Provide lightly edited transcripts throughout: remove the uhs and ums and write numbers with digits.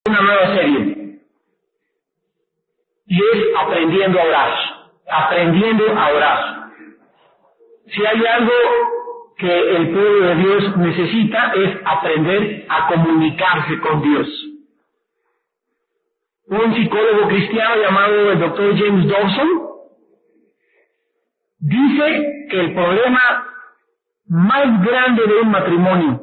una nueva serie y es aprendiendo a orar, aprendiendo a orar. Si hay algo que el pueblo de Dios necesita es aprender a comunicarse con Dios. Un psicólogo cristiano llamado el Dr. James Dobson dice que el problema más grande de un matrimonio,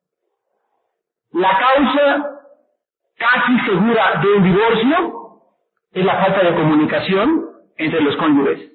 la causa casi segura de un divorcio, es la falta de comunicación entre los cónyuges.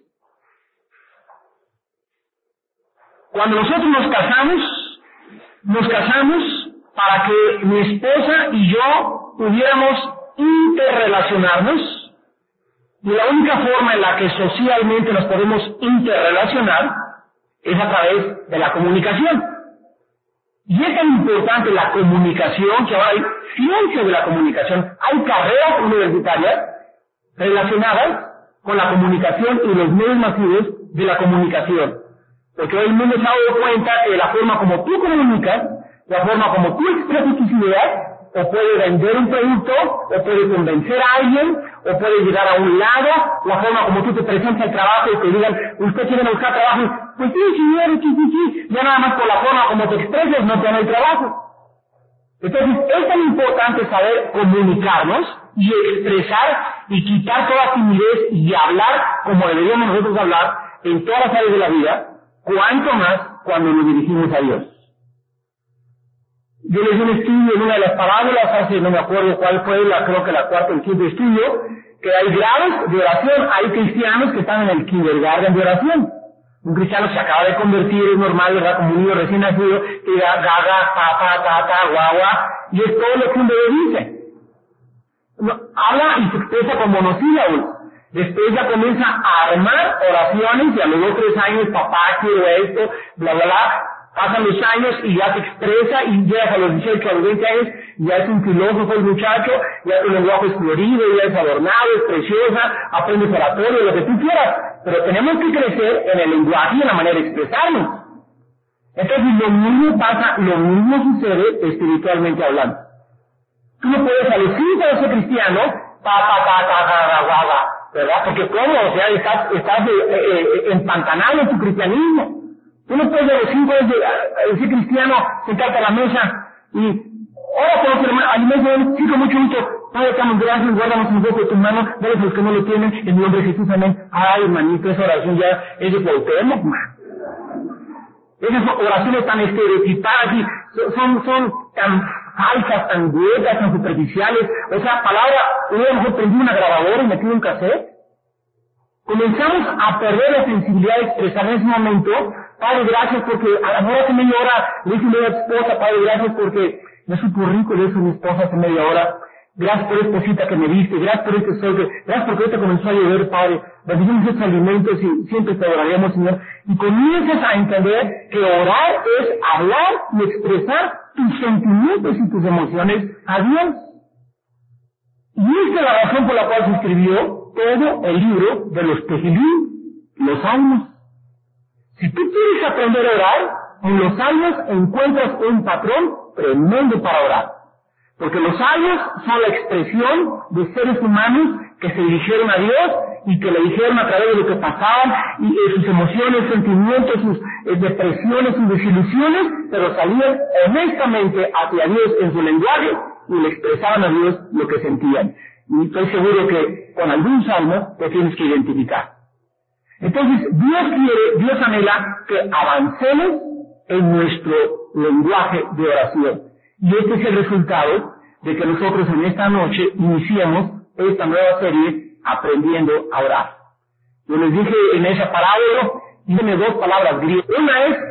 Cuando nosotros nos casamos para que mi esposa y yo pudiéramos interrelacionarnos, y la única forma en la que socialmente nos podemos interrelacionar es a través de la comunicación. Y es tan importante la comunicación que ahora hay ciencia de la comunicación, hay carreras universitarias relacionadas con la comunicación y los medios masivos de la comunicación. Porque hoy el mundo se ha dado cuenta que la forma como tú comunicas, la forma como tú expresas tus ideas, o puede vender un producto, o puede convencer a alguien, o puede llegar a un lado, la forma como tú te presentas al trabajo y te digan, usted quiere buscar trabajo, pues sí, señor, sí, ya nada más por la forma como te expresas no te dan el trabajo. Entonces, es tan importante saber comunicarnos y expresar y quitar toda timidez y hablar como deberíamos nosotros hablar en todas las áreas de la vida, cuanto más cuando nos dirigimos a Dios. Yo leí un estudio en una de las parábolas, hace no me acuerdo cuál fue, creo que la cuarta o el quinto estudio, que hay grados de oración, hay cristianos que están en el kindergarten de oración. Un cristiano se acaba de convertir, es normal, ¿verdad? Como un niño recién nacido, que diga gaga, pa, ta, ta, guagua, y es todo lo que un bebé dice. Habla y se expresa con monosílabos. Después ya comienza a armar oraciones y a los 2 o 3 años, papá, quiero esto, bla, bla, bla. Pasan los años y ya se expresa y llegas a los 18 a los 20 años, ya es un filósofo el muchacho, ya tu lenguaje es florido, ya es adornado, es preciosa, aprendes oratorio, lo que tú quieras. Pero tenemos que crecer en el lenguaje y en la manera de expresarnos. Entonces lo mismo pasa, lo mismo sucede espiritualmente hablando. Tú no puedes a los 5 de ser cristiano, ¿verdad? Porque ¿cómo? O sea, estás empantanado en tu cristianismo. Tú no puedes a los 5 años de ser cristiano, sentarte a la mesa y ahora con los hermanos, alimento, sí, con mucho gusto, Padre, estamos gracias, guárdamos un poco de tu mano, dale a los que no lo tienen, en el nombre de Jesús, amén. Ay, hermanito, esa oración ya es de Cuauhtémoc, man. Esas oraciones tan estereotipadas y son tan falsas, tan huecas, tan superficiales. O sea, palabra, yo a lo mejor prendí una grabadora y metí un cassette. Comenzamos a perder la sensibilidad de expresar en ese momento. Padre, gracias porque a lo mejor hace media hora le dije a mi esposa, Padre, gracias porque me supo rico le hizo mi esposa hace media hora. Gracias por esta cosita que me diste, gracias por este sol, gracias porque ahorita comenzó a llover, Padre. Bendicimos estos alimentos y siempre te adoraremos, Señor. Y comienzas a entender que orar es hablar y expresar tus sentimientos y tus emociones a Dios. Y esta es la razón por la cual se escribió todo el libro de los Tehillim, los Salmos. Si tú quieres aprender a orar, en los Salmos encuentras un patrón tremendo para orar. Porque los salmos son la expresión de seres humanos que se dirigieron a Dios y que le dijeron a través de lo que pasaban y sus emociones, sentimientos, sus depresiones, sus desilusiones, pero salían honestamente hacia Dios en su lenguaje y le expresaban a Dios lo que sentían. Y estoy seguro que con algún salmo te tienes que identificar. Entonces, Dios anhela que avancemos en nuestro lenguaje de oración. Y este es el resultado de que nosotros en esta noche iniciemos esta nueva serie aprendiendo a orar. Yo les dije en esa parábola, tiene 2 palabras griegas. Una es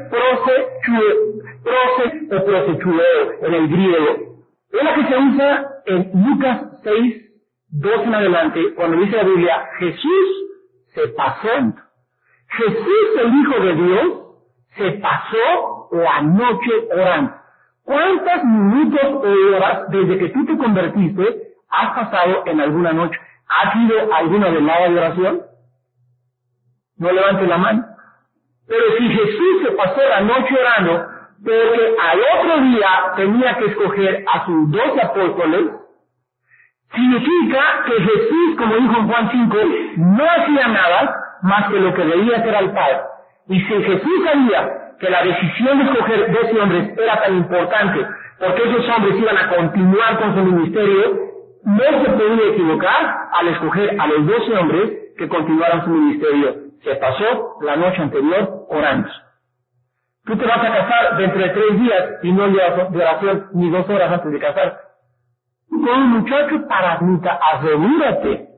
prose o prosechueo en el griego. Es la que se usa en Lucas 6, 2 en adelante, cuando dice la Biblia, Jesús se pasó. Jesús, el Hijo de Dios, se pasó la noche orando. ¿Cuántos minutos o horas desde que tú te convertiste has pasado en alguna noche? ¿Has ido a alguna velada de oración? No levante la mano. Pero si Jesús se pasó la noche orando, porque al otro día tenía que escoger a sus 12 apóstoles, significa que Jesús, como dijo en Juan 5, no hacía nada más que lo que debía hacer al Padre. Y si Jesús sabía que la decisión de escoger 12 hombres era tan importante, porque esos hombres iban a continuar con su ministerio, no se podía equivocar al escoger a los 12 hombres que continuaran su ministerio. Se pasó la noche anterior orando. Tú te vas a casar dentro de 3 días y no llevas de oración ni 2 horas antes de casar. Con un muchacho paramita, asegúrate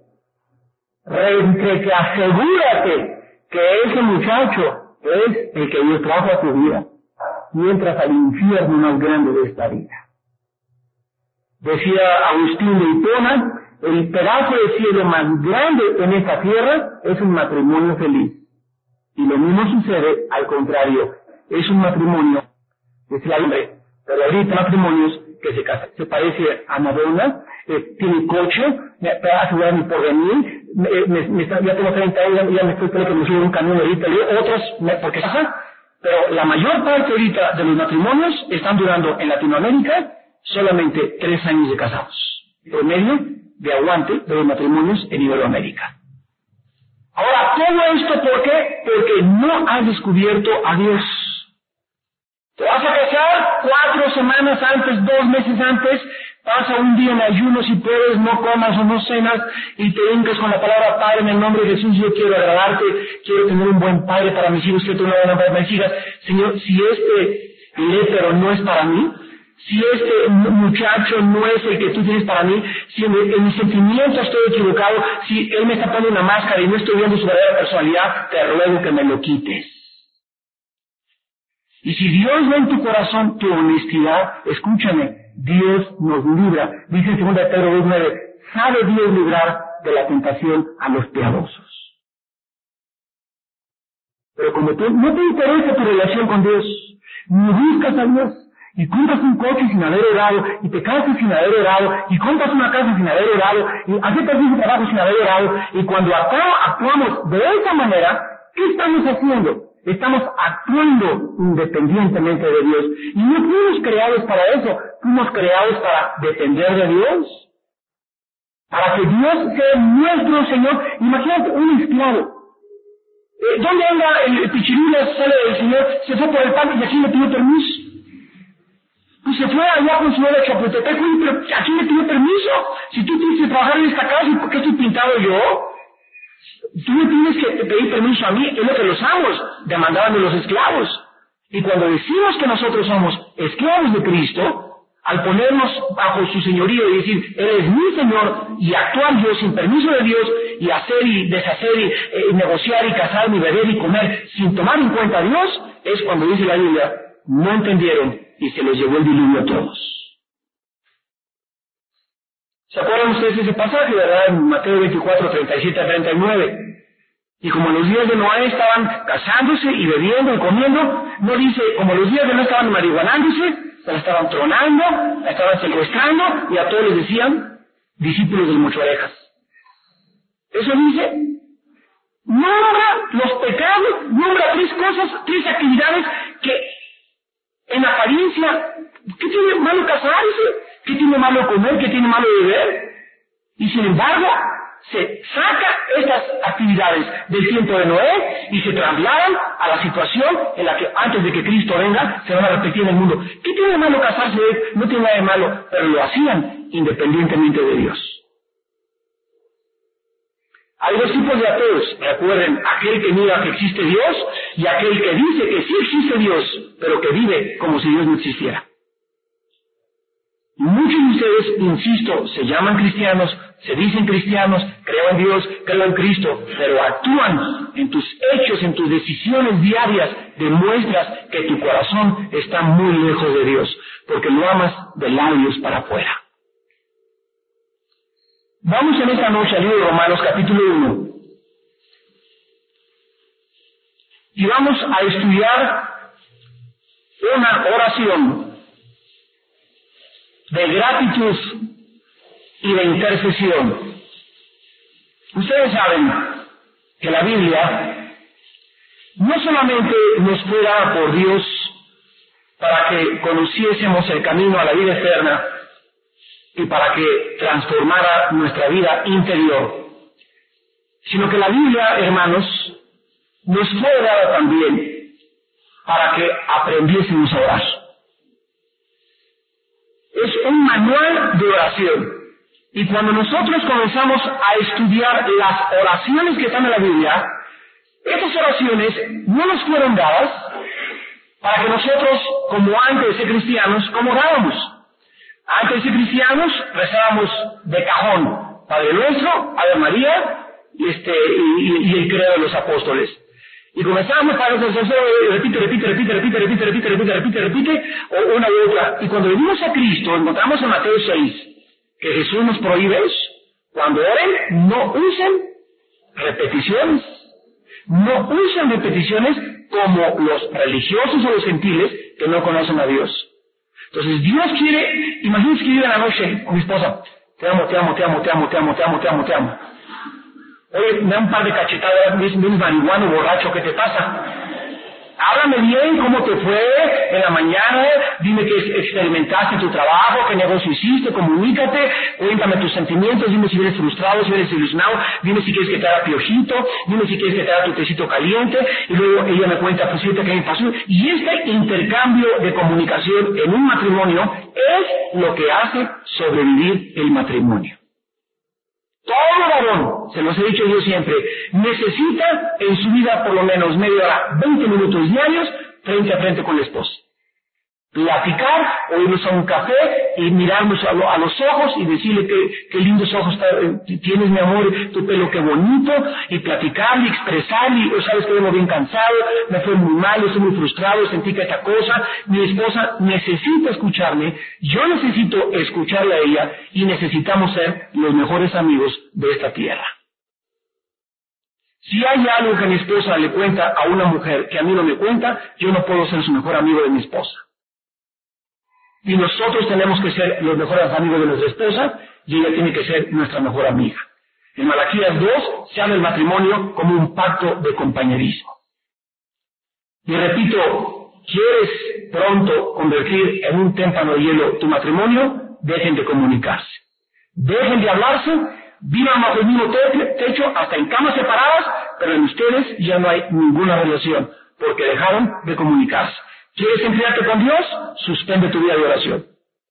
que ese muchacho es el que Dios trajo a tu vida, mientras al infierno más grande de esta vida. Decía Agustín de Hipona, el pedazo de cielo más grande en esta tierra es un matrimonio feliz. Y lo mismo sucede al contrario, es un matrimonio, decía el hombre, pero ahorita matrimonios que se casan. Se parece a Madonna, tiene coche, me va a asegurar mi porvenir, ya tengo 30 años, ya me estoy creo que me subo un camión ahorita, otros, porque pero la mayor parte ahorita de los matrimonios están durando en Latinoamérica solamente 3 años de casados. Promedio de aguante de los matrimonios en Iberoamérica. Ahora, todo esto, ¿por qué? Porque no has descubierto a Dios. Te vas a casar 4 semanas antes, 2 meses antes, pasa un día en ayuno si puedes, no comas o no cenas, y te hincas con la palabra Padre en el nombre de Jesús, yo quiero agradarte, quiero tener un buen padre para mis hijos, quiero tener una buena madre para mis hijas. Señor, si este lépero no es para mí, si este muchacho no es el que tú tienes para mí, si en mis sentimientos estoy equivocado, si él me está poniendo una máscara y no estoy viendo su verdadera personalidad, te ruego que me lo quites. Y si Dios ve en tu corazón tu honestidad, escúchame, Dios nos libra. Dice en 2 Pedro 2:9, sabe Dios librar de la tentación a los piadosos. Pero como tú no te interesa tu relación con Dios, ni buscas a Dios, y compras un coche sin haber orado, y te casas sin haber orado, y compras una casa sin haber orado, y aceptas un trabajo sin haber orado, y cuando actuamos de esa manera, ¿qué estamos haciendo? Estamos actuando independientemente de Dios. Y no fuimos creados para eso, fuimos creados para depender de Dios. Para que Dios sea nuestro Señor. Imagínate un esclavo. ¿Dónde anda el pichirula? Sale del Señor, se fue por el pan y aquí le pidió permiso. Pues se fue allá con su nueva Chapultepec, pero aquí le pidió permiso. Si tú tienes que trabajar en esta casa, ¿y por qué estoy pintado yo? Tú me tienes que pedir permiso a mí, es lo que los amos demandaban de los esclavos. Y cuando decimos que nosotros somos esclavos de Cristo, al ponernos bajo su señorío y decir, Él es mi Señor, y actuar yo sin permiso de Dios, y hacer y deshacer, y negociar, y casarme, y beber, y comer, sin tomar en cuenta a Dios, es cuando dice la Biblia, no entendieron, y se les llevó el diluvio a todos. ¿Se acuerdan ustedes de ese pasaje, verdad? En Mateo 24, 37 a 39. Y como los días de Noé estaban casándose y bebiendo y comiendo, no dice, como los días de Noé estaban marihuanándose, se la estaban tronando, la estaban secuestrando, y a todos les decían, discípulos del mocho orejas. Eso dice, nombra los pecados, nombra 3 cosas, 3 actividades que en apariencia, ¿qué tiene malo casarse? ¿Qué tiene malo comer? ¿Qué tiene malo beber? Y sin embargo, se saca estas actividades del tiempo de Noé y se trasladan a la situación en la que antes de que Cristo venga se van a repetir en el mundo. ¿Qué tiene de malo casarse? No tiene nada de malo, pero lo hacían independientemente de Dios. Hay 2 tipos de ateos, recuerden, aquel que niega que existe Dios y aquel que dice que sí existe Dios, pero que vive como si Dios no existiera. Muchos de ustedes, insisto, se llaman cristianos, se dicen cristianos, creo en Dios, creo en Cristo, pero actúan en tus hechos, en tus decisiones diarias, demuestras que tu corazón está muy lejos de Dios, porque lo amas de labios para afuera. Vamos en esta noche al libro de Romanos, capítulo 1, y vamos a estudiar una oración de gratitud y de intercesión. Ustedes saben que la Biblia no solamente nos fue dada por Dios para que conociésemos el camino a la vida eterna, y para que transformara nuestra vida interior, sino que la Biblia, hermanos, nos fue dada también para que aprendiésemos a orar. Es un manual de oración. Y cuando nosotros comenzamos a estudiar las oraciones que están en la Biblia, estas oraciones no nos fueron dadas para que nosotros, como antes de ser cristianos, como orábamos. Antes de ser cristianos, rezábamos de cajón, Padre Nuestro, Ave María, y el credo de los apóstoles. Y comenzábamos para repite, o una u otra. Y cuando venimos a Cristo, encontramos en Mateo 6, que Jesús nos prohíbe eso. Cuando oren, no usen repeticiones. No usen repeticiones como los religiosos o los gentiles que no conocen a Dios. Entonces Dios quiere, imagínense que yo en la noche con mi esposa, te amo. Oye, me da un par de cachetadas, vienes marihuano, borracho, ¿qué te pasa? Háblame bien, ¿cómo te fue en la mañana? Dime qué experimentaste en tu trabajo, qué negocio hiciste, comunícate, cuéntame tus sentimientos, dime si eres frustrado, si eres ilusionado, dime si quieres que te haga piojito, dime si quieres que te haga tu tecito caliente, y luego ella me cuenta, pues fíjate qué me pasó. Y este intercambio de comunicación en un matrimonio es lo que hace sobrevivir el matrimonio. Todo varón, se los he dicho yo siempre, necesita en su vida por lo menos media hora, 20 minutos diarios, frente a frente con la esposa. Platicar, o irnos a un café y mirarnos a los ojos y decirle qué lindos ojos tienes, mi amor, tu pelo qué bonito, y platicar y expresar, y sabes que vengo bien cansado, me fue muy mal, estoy muy frustrado, sentí que esta cosa, mi esposa necesita escucharme, yo necesito escucharla a ella, y necesitamos ser los mejores amigos de esta tierra. Si hay algo que mi esposa le cuenta a una mujer que a mí no me cuenta, yo no puedo ser su mejor amigo de mi esposa. Y nosotros tenemos que ser los mejores amigos de nuestra esposa, y ella tiene que ser nuestra mejor amiga. En Malaquías 2 se habla del matrimonio como un pacto de compañerismo. Y repito, ¿quieres pronto convertir en un témpano de hielo tu matrimonio? Dejen de comunicarse. Dejen de hablarse, vivan bajo el mismo techo, hasta en camas separadas, pero en ustedes ya no hay ninguna relación, porque dejaron de comunicarse. ¿Quieres enfriarte con Dios? Suspende tu vida de oración.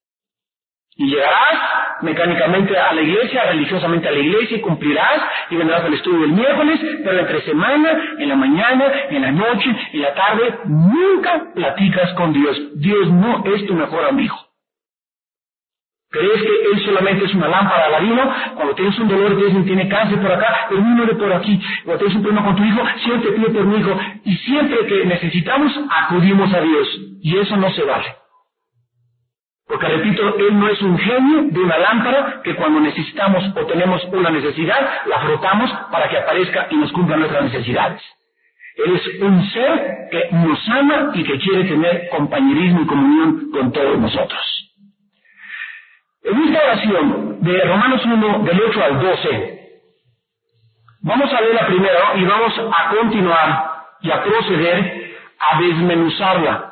Y llegarás mecánicamente a la iglesia, religiosamente a la iglesia, y cumplirás, y vendrás al estudio del miércoles, pero entre semana, en la mañana, en la noche, en la tarde, nunca platicas con Dios. Dios no es tu mejor amigo. ¿Crees que Él solamente es una lámpara de Aladino? Cuando tienes un dolor, tiene cáncer por acá, pero no ore por aquí. Cuando tienes un problema con tu hijo, siempre pide por mi hijo. Y siempre que necesitamos, acudimos a Dios. Y eso no se vale. Porque, repito, Él no es un genio de una lámpara que cuando necesitamos o tenemos una necesidad, la frotamos para que aparezca y nos cumpla nuestras necesidades. Él es un ser que nos ama y que quiere tener compañerismo y comunión con todos nosotros. En esta oración de Romanos 1, del 8 al 12, vamos a leerla primero y vamos a continuar y a proceder a desmenuzarla.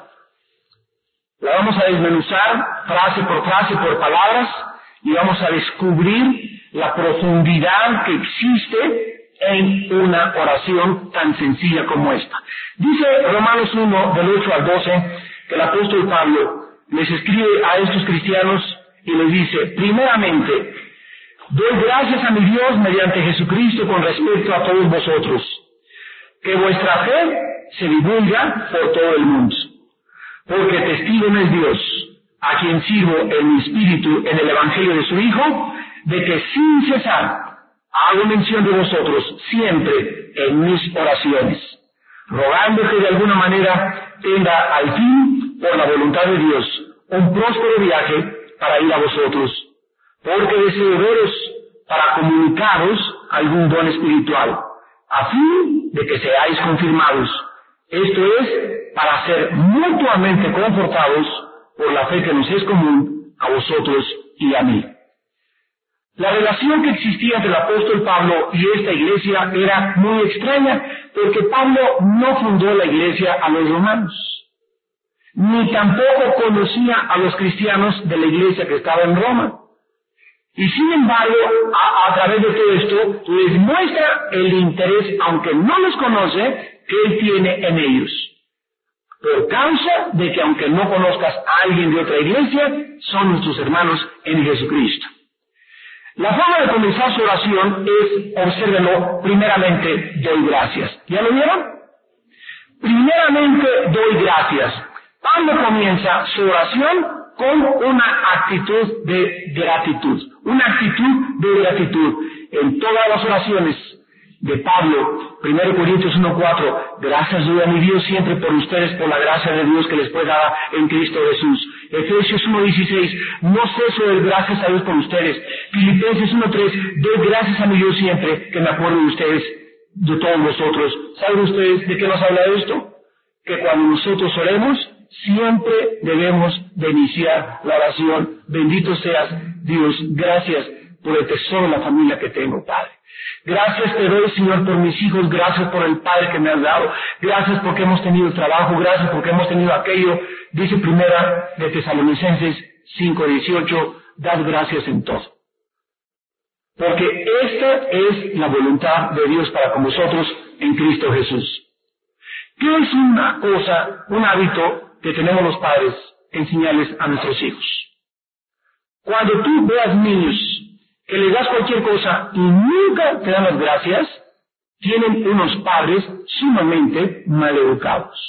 La vamos a desmenuzar frase por palabras, y vamos a descubrir la profundidad que existe en una oración tan sencilla como esta. Dice Romanos 1, del 8 al 12, que el apóstol Pablo les escribe a estos cristianos y les dice: primeramente, doy gracias a mi Dios mediante Jesucristo con respecto a todos vosotros, que vuestra fe se divulga por todo el mundo, porque testigo me es Dios, a quien sirvo en mi espíritu en el Evangelio de su Hijo, de que sin cesar hago mención de vosotros siempre en mis oraciones, rogando que de alguna manera tenga al fin, por la voluntad de Dios, un próspero viaje para ir a vosotros, porque deseo veros para comunicaros algún don espiritual, a fin de que seáis confirmados, esto es, para ser mutuamente confortados por la fe que nos es común a vosotros y a mí. La relación que existía entre el apóstol Pablo y esta iglesia era muy extraña, porque Pablo no fundó la iglesia a los romanos, ni tampoco conocía a los cristianos de la iglesia que estaba en Roma. Y sin embargo, a través de todo esto, les muestra el interés, aunque no los conoce, que Él tiene en ellos. Por causa de que aunque no conozcas a alguien de otra iglesia, son nuestros hermanos en Jesucristo. La forma de comenzar su oración es, obsérvenlo, primeramente, doy gracias. ¿Ya lo vieron? Primeramente, doy gracias. Pablo comienza su oración con una actitud de gratitud. Una actitud de gratitud. En todas las oraciones de Pablo, 1 Corintios 1:4, gracias doy a mi Dios siempre por ustedes, por la gracia de Dios que les fue dada en Cristo Jesús. Efesios 1:16, no ceso de gracias a Dios por ustedes. Filipenses 1:3, doy gracias a mi Dios siempre que me acuerdo de ustedes, de todos nosotros. ¿Saben ustedes de qué nos habla esto? Que cuando nosotros oremos, siempre debemos de iniciar la oración. Bendito seas, Dios, gracias por el tesoro de la familia que tengo, Padre. Gracias te doy, Señor, por mis hijos, gracias por el Padre que me has dado, gracias porque hemos tenido trabajo, gracias porque hemos tenido aquello. Dice Primera de Tesalonicenses 5:18, dad gracias en todo. Porque esta es la voluntad de Dios para con vosotros en Cristo Jesús. ¿Qué es una cosa, un hábito que tenemos los padres, enseñarles a nuestros hijos? Cuando tú veas niños que les das cualquier cosa y nunca te dan las gracias, tienen unos padres sumamente maleducados.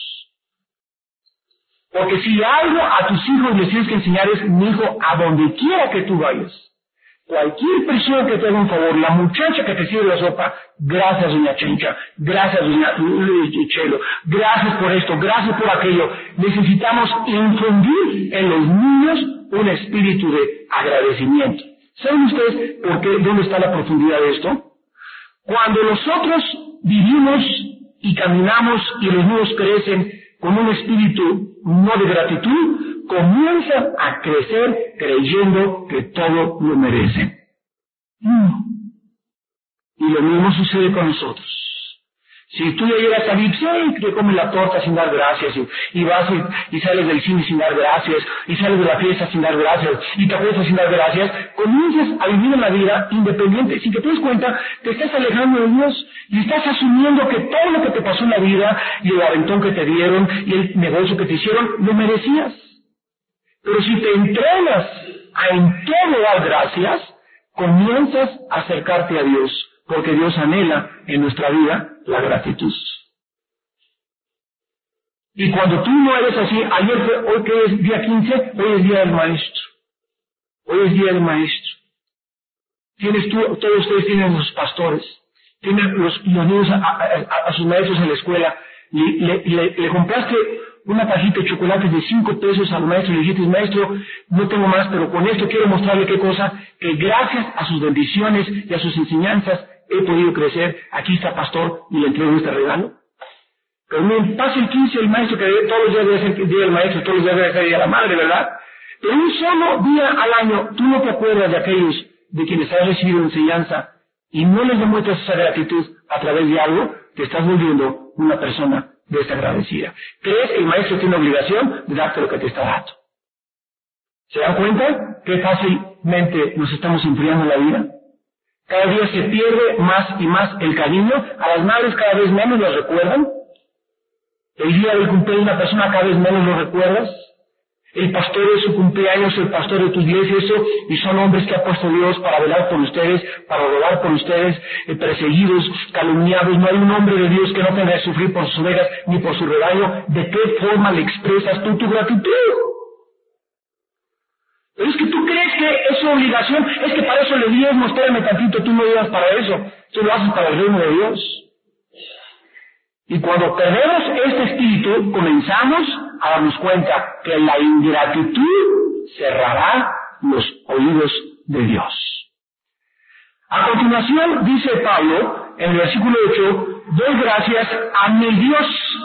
Porque si algo a tus hijos les tienes que enseñar es, mi hijo, a donde quiera que tú vayas, cualquier persona que te haga un favor, la muchacha que te sirve la sopa, gracias doña Chencha, gracias doña Chelo, gracias por esto, gracias por aquello. Necesitamos infundir en los niños un espíritu de agradecimiento. ¿Saben ustedes por qué? ¿Dónde está la profundidad de esto? Cuando nosotros vivimos y caminamos y los niños crecen con un espíritu no de gratitud, comienzan a crecer creyendo que todo lo merecen. Y lo mismo sucede con nosotros. Si tú ya llegas a Vips, te comes la torta sin dar gracias, y vas y sales del cine sin dar gracias, y sales de la fiesta sin dar gracias, y te acuestas sin dar gracias, comienzas a vivir en la vida independiente. Si te das cuenta, te estás alejando de Dios, y estás asumiendo que todo lo que te pasó en la vida, y el aventón que te dieron, y el negocio que te hicieron, lo merecías. Pero si te entrenas a en todo dar gracias, comienzas a acercarte a Dios, porque Dios anhela en nuestra vida la gratitud. Y cuando tú no eres así, hoy que es día 15, hoy es día del maestro. Hoy es día del maestro. Todos ustedes tienen los pastores, tienen los niños a sus maestros en la escuela. Le compraste una cajita de chocolates de 5 pesos al maestro y le dijiste, maestro, no tengo más, pero con esto quiero mostrarle qué cosa, que gracias a sus bendiciones y a sus enseñanzas he podido crecer. Aquí está pastor y le entrego este regalo. Pero miren, pasa el 15 el maestro, que todos los días debe ser el día del maestro, todos los días debe ser el día de la madre, ¿verdad? Pero un solo día al año, tú no te acuerdas de aquellos de quienes has recibido enseñanza y no les demuestras esa gratitud a través de algo, te estás volviendo una persona desagradecida. ¿Crees que el maestro tiene obligación de darte lo que te está dando? ¿Se dan cuenta qué fácilmente nos estamos enfriando en la vida? Cada día se pierde más y más el cariño. A las madres cada vez menos las recuerdan. El día del cumpleaños de una persona cada vez menos lo recuerdas. El pastor de su cumpleaños, el pastor de tu iglesia, eso, y son hombres que ha puesto Dios para velar por ustedes, para orar por ustedes, perseguidos, calumniados. No hay un hombre de Dios que no tenga que sufrir por sus ovejas ni por su rebaño. ¿De qué forma le expresas tú tu gratitud? Pero es que tú crees que es su obligación, es que para eso le diezmo, espérame tantito, tú no digas para eso, tú lo haces para el reino de Dios. Y cuando perdemos este espíritu, comenzamos a darnos cuenta que la ingratitud cerrará los oídos de Dios. A continuación, dice Pablo, en el versículo 8, doy gracias a mi Dios.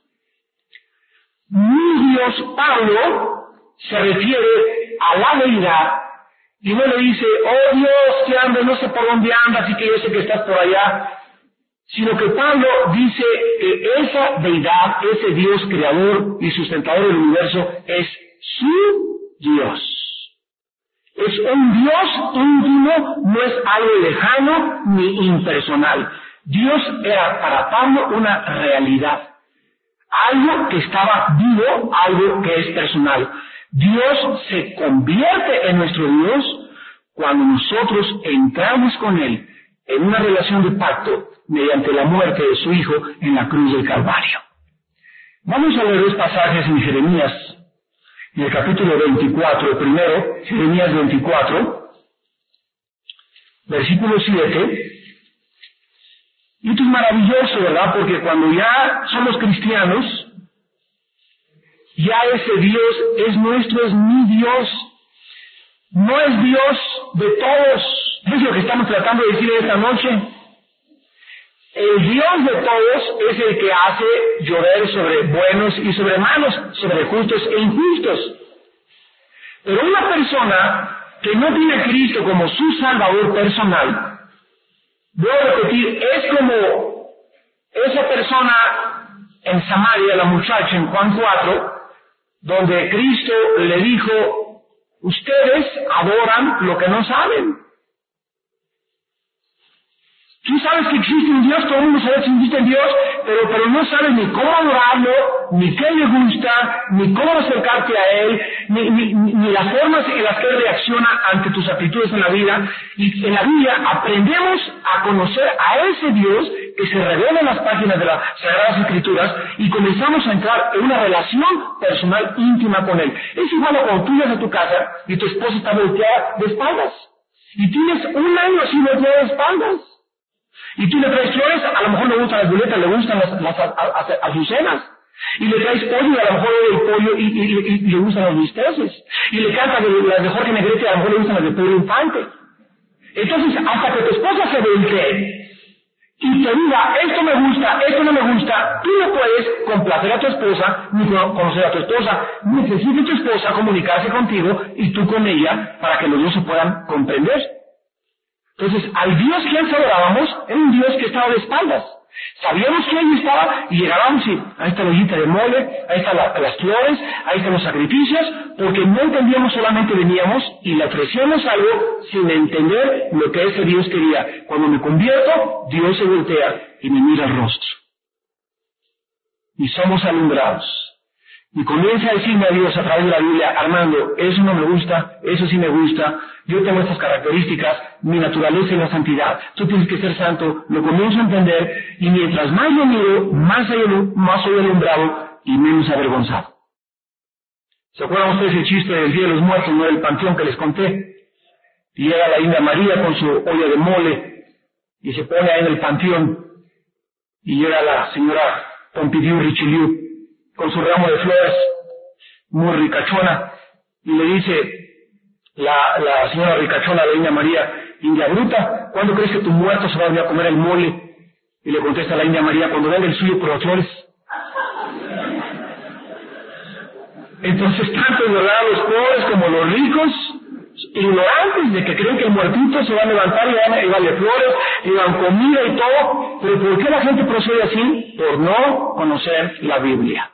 Mi Dios, Pablo, se refiere a la deidad, y no le dice, oh Dios, que andas, no sé por dónde andas y que yo sé que estás por allá, sino que Pablo dice que esa deidad, ese Dios creador y sustentador del universo, es su Dios. Es un Dios íntimo, no es algo lejano ni impersonal. Dios era para Pablo una realidad, algo que estaba vivo, algo que es personal. Dios se convierte en nuestro Dios cuando nosotros entramos con Él en una relación de pacto mediante la muerte de su Hijo en la cruz del Calvario. Vamos a leer dos pasajes en Jeremías, en el capítulo 24, el primero, Jeremías 24, versículo 7. Y esto es maravilloso, ¿verdad? Porque cuando ya somos cristianos, ya ese Dios es nuestro, es mi Dios. No es Dios de todos. Es lo que estamos tratando de decir esta noche. El Dios de todos es el que hace llover sobre buenos y sobre malos, sobre justos e injustos. Pero una persona que no tiene a Cristo como su Salvador personal, voy a repetir, es como esa persona en Samaria, la muchacha en Juan 4, donde Cristo le dijo, ustedes adoran lo que no saben. Tú sabes que existe un Dios, todo el mundo sabe que existe un Dios, pero no sabes ni cómo adorarlo, ni qué le gusta, ni cómo acercarte a Él, ni las formas en las que Él reacciona ante tus actitudes en la vida. Y en la Biblia aprendemos a conocer a ese Dios que se revela en las páginas de las Sagradas Escrituras y comenzamos a entrar en una relación personal íntima con Él. Es igual a cuando tú llegas a tu casa y tu esposa está volteada de espaldas. Y tienes un año así volteada de espaldas. Y tú le traes flores, a lo mejor le gustan las violetas, le gustan las azucenas. Y le traes pollo, y a lo mejor el pollo y le gustan los bisteces. Y le cantas las de Jorge Negrete, y a lo mejor le gustan las de Pedro Infante. Entonces, hasta que tu esposa se voltee y te diga, esto me gusta, esto no me gusta, tú no puedes complacer a tu esposa, ni conocer a tu esposa. Necesita tu esposa comunicarse contigo y tú con ella para que los dos se puedan comprender. Entonces, al Dios que antes adorábamos, era un Dios que estaba de espaldas. Sabíamos que Él estaba y llegábamos y ahí está la ollita de mole, ahí están las flores, ahí están los sacrificios, porque no entendíamos, solamente veníamos y le ofrecíamos algo sin entender lo que ese Dios quería. Cuando me convierto, Dios se voltea y me mira el rostro. Y somos alumbrados. Y comienza a decirme a Dios a través de la Biblia, Armando, eso no me gusta, eso sí me gusta, yo tengo estas características, mi naturaleza es la santidad, tú tienes que ser santo, lo comienzo a entender, y mientras más lo miro, más soy alumbrado y menos avergonzado. ¿Se acuerdan ustedes el chiste del Día de los Muertos, no del panteón que les conté? Y llega la India María con su olla de mole, y se pone ahí en el panteón, y llega la señora Pompidou Richelieu, con su ramo de flores, muy ricachona, y le dice la señora ricachona, la India María, India Bruta, ¿cuándo crees que tu muerto se va a venir a comer el mole? Y le contesta la India María, cuando venga el suyo por las flores. Entonces, tanto ¿verdad? Los pobres como los ricos, ignorantes de que creen que el muertito se va a levantar y van a llevarle flores, y van comida y todo. Pero ¿por qué la gente procede así? Por no conocer la Biblia.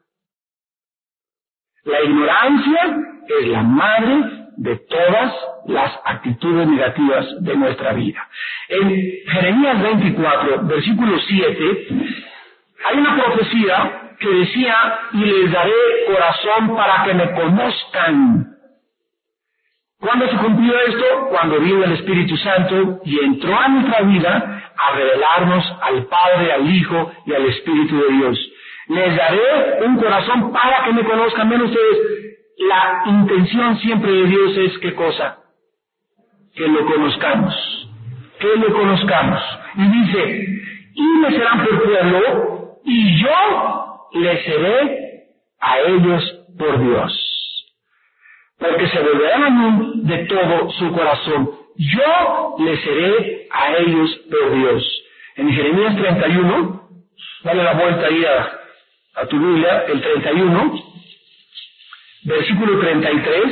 La ignorancia es la madre de todas las actitudes negativas de nuestra vida. En Jeremías 24, versículo 7, hay una profecía que decía, y les daré corazón para que me conozcan. ¿Cuándo se cumplió esto? Cuando vino el Espíritu Santo y entró a nuestra vida a revelarnos al Padre, al Hijo y al Espíritu de Dios. Les daré un corazón para que me conozcan. Ven ustedes, la intención siempre de Dios es ¿qué cosa? Que lo conozcamos. Que lo conozcamos. Y dice, y me serán por pueblo, y yo les seré a ellos por Dios. Porque se volverán a mí de todo su corazón. Yo les seré a ellos por Dios. En Jeremías 31, dale la vuelta ahí a tu Biblia, el 31, versículo 33,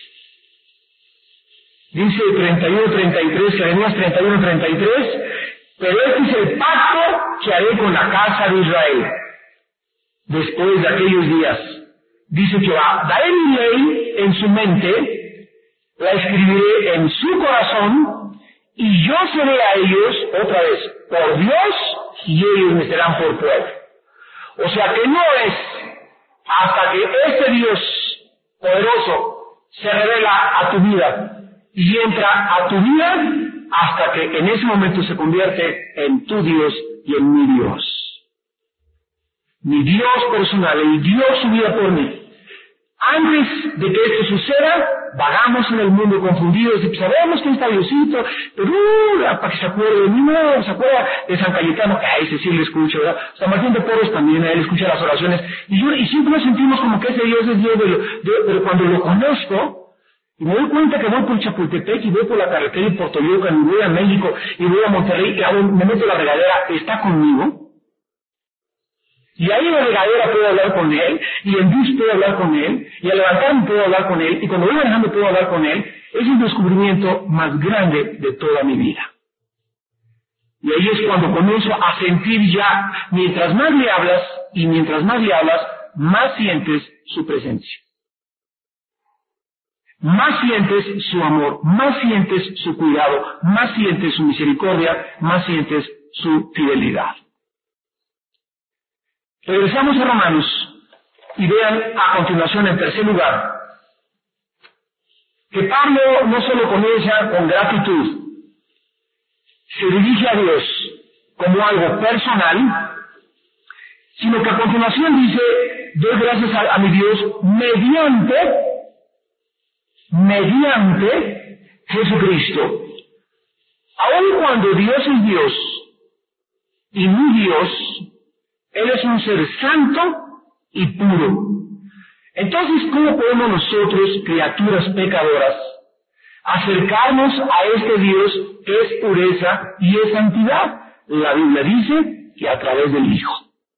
dice 31-33, Jeremías 31-33, pero este es el pacto que haré con la casa de Israel después de aquellos días. Dice Jehová, daré mi ley en su mente, la escribiré en su corazón, y yo seré a ellos, otra vez, por Dios, y ellos me serán por pueblo. O sea que no es hasta que este Dios poderoso se revela a tu vida y entra a tu vida, hasta que en ese momento se convierte en tu Dios y en mi Dios. Mi Dios personal, el Dios su vida por mí. Antes de que esto suceda, vagamos en el mundo confundidos y sabemos que está Diosito, pero para que se acuerde de mí, no, se acuerda de San Cayetano, que a ese sí le escucho, ¿verdad? San Martín de Porres también, a él escucha las oraciones, y siempre nos sentimos como que ese Dios es Dios, pero cuando lo conozco, y me doy cuenta que voy por Chapultepec, y voy por la carretera y por Toyocan, y voy a México, y voy a Monterrey, y me meto en la regadera, está conmigo. Y ahí en la regadera puedo hablar con él, y en bus puedo hablar con él, y al levantarme puedo hablar con él, y cuando voy manejando puedo hablar con él. Es el descubrimiento más grande de toda mi vida. Y ahí es cuando comienzo a sentir ya, mientras más le hablas, y mientras más le hablas, más sientes su presencia. Más sientes su amor, más sientes su cuidado, más sientes su misericordia, más sientes su fidelidad. Regresamos a Romanos y vean a continuación, en tercer lugar, que Pablo no solo comienza con gratitud, se dirige a Dios como algo personal, sino que a continuación dice, doy gracias a mi Dios mediante Jesucristo. Aun cuando Dios es Dios y mi Dios, Él es un ser santo y puro. Entonces, ¿cómo podemos nosotros, criaturas pecadoras, acercarnos a este Dios que es pureza y es santidad? La Biblia dice que a través del Hijo.